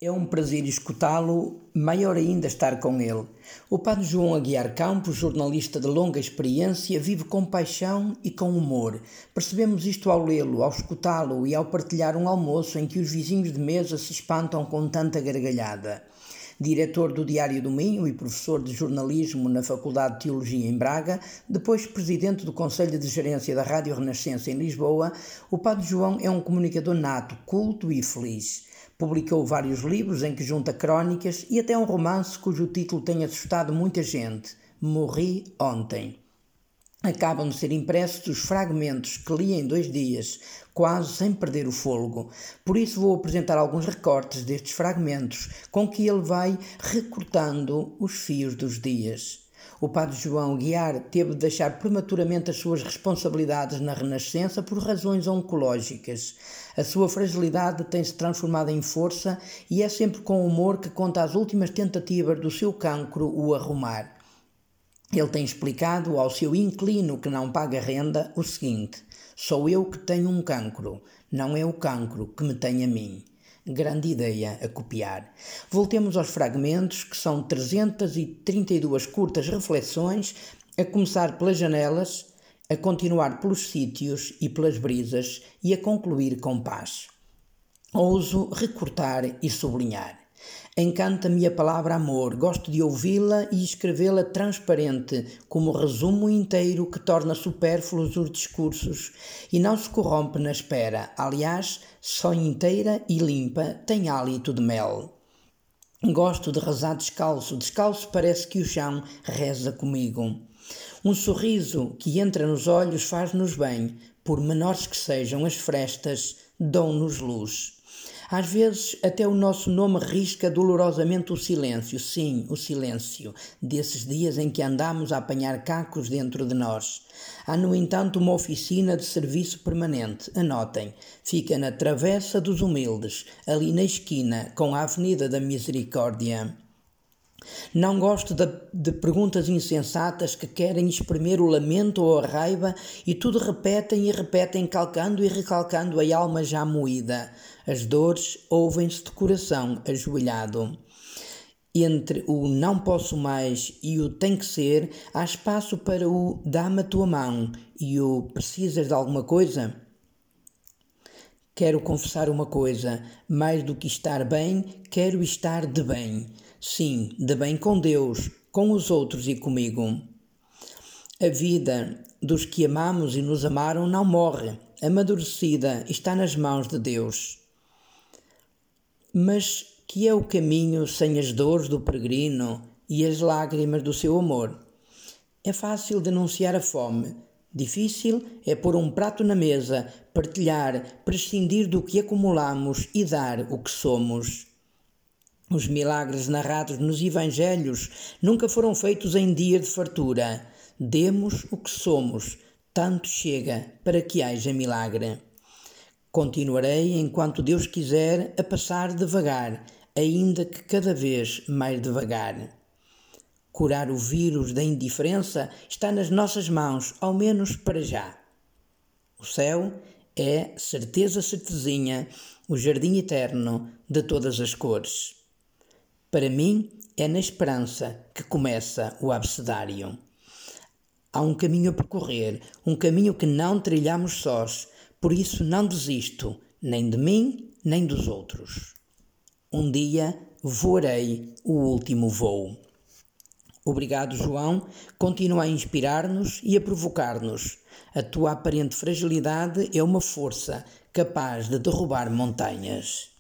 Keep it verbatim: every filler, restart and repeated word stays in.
É um prazer escutá-lo, maior ainda estar com ele. O padre João Aguiar Campos, jornalista de longa experiência, vive com paixão e com humor. Percebemos isto ao lê-lo, ao escutá-lo e ao partilhar um almoço em que os vizinhos de mesa se espantam com tanta gargalhada. Diretor do Diário do Minho e professor de jornalismo na Faculdade de Teologia em Braga, depois presidente do Conselho de Gerência da Rádio Renascença em Lisboa, o padre João é um comunicador nato, culto e feliz. Publicou vários livros em que junta crónicas e até um romance cujo título tem assustado muita gente, Morri Ontem. Acabam de ser impressos os fragmentos que li em dois dias, quase sem perder o fôlego. Por isso vou apresentar alguns recortes destes fragmentos, com que ele vai recortando os fios dos dias. O padre João Aguiar teve de deixar prematuramente as suas responsabilidades na Renascença por razões oncológicas. A sua fragilidade tem-se transformado em força e é sempre com humor que conta as últimas tentativas do seu cancro o arrumar. Ele tem explicado ao seu inquilino que não paga renda o seguinte: sou eu que tenho um cancro, não é o cancro que me tem a mim. Grande ideia a copiar. Voltemos aos fragmentos, que são trezentas e trinta e duas curtas reflexões, a começar pelas janelas, a continuar pelos sítios e pelas brisas e a concluir com paz. Ouso recortar e sublinhar. Encanta-me a palavra amor, gosto de ouvi-la e escrevê-la transparente, como resumo inteiro que torna supérfluos os discursos e não se corrompe na espera. Aliás, só inteira e limpa tem hálito de mel. Gosto de rezar descalço, descalço parece que o chão reza comigo. Um sorriso que entra nos olhos faz-nos bem, por menores que sejam as frestas, dão-nos luz. Às vezes até o nosso nome risca dolorosamente o silêncio, sim, o silêncio, desses dias em que andamos a apanhar cacos dentro de nós. Há, no entanto, uma oficina de serviço permanente, anotem, fica na Travessa dos Humildes, ali na esquina com a Avenida da Misericórdia. Não gosto de, de perguntas insensatas que querem exprimir o lamento ou a raiva e tudo repetem e repetem, calcando e recalcando a alma já moída. As dores ouvem-se de coração ajoelhado. Entre o não posso mais e o tem que ser, há espaço para o dá-me a tua mão e o precisas de alguma coisa? Quero confessar uma coisa, mais do que estar bem, quero estar de bem. Sim, de bem com Deus, com os outros e comigo. A vida dos que amamos e nos amaram não morre, amadurecida, está nas mãos de Deus. Mas que é o caminho sem as dores do peregrino e as lágrimas do seu amor? É fácil denunciar a fome. Difícil é pôr um prato na mesa, partilhar, prescindir do que acumulamos e dar o que somos. Os milagres narrados nos Evangelhos nunca foram feitos em dia de fartura. Demos o que somos, tanto chega para que haja milagre. Continuarei, enquanto Deus quiser, a passar devagar, ainda que cada vez mais devagar. Curar o vírus da indiferença está nas nossas mãos, ao menos para já. O céu é, certeza certezinha, o jardim eterno de todas as cores. Para mim, é na esperança que começa o abecedário. Há um caminho a percorrer, um caminho que não trilhamos sós, por isso não desisto, nem de mim, nem dos outros. Um dia voarei o último voo. Obrigado, João. Continua a inspirar-nos e a provocar-nos. A tua aparente fragilidade é uma força capaz de derrubar montanhas.